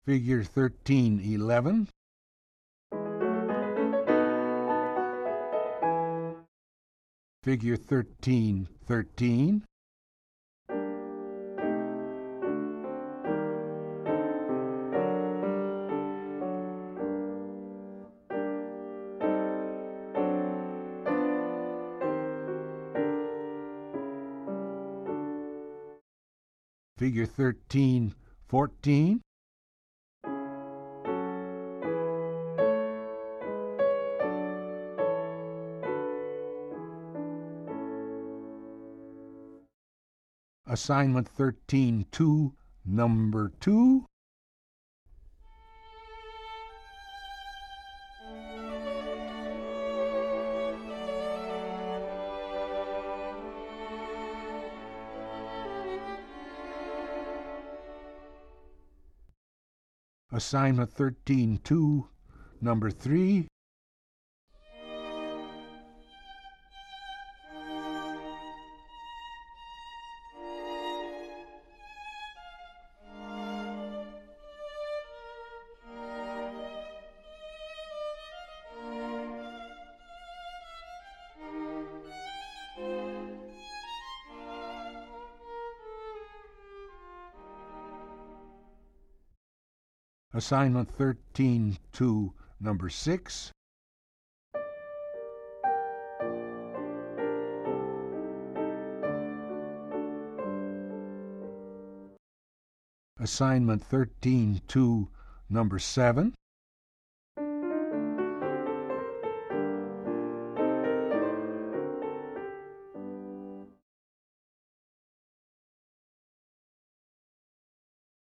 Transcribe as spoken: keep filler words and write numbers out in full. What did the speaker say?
Figure thirteen eleven. Figure thirteen thirteen. Figure thirteen fourteen. Assignment thirteen two, number two. Assignment thirteen two, number three. Assignment thirteen two, number six. Assignment thirteen two, number seven.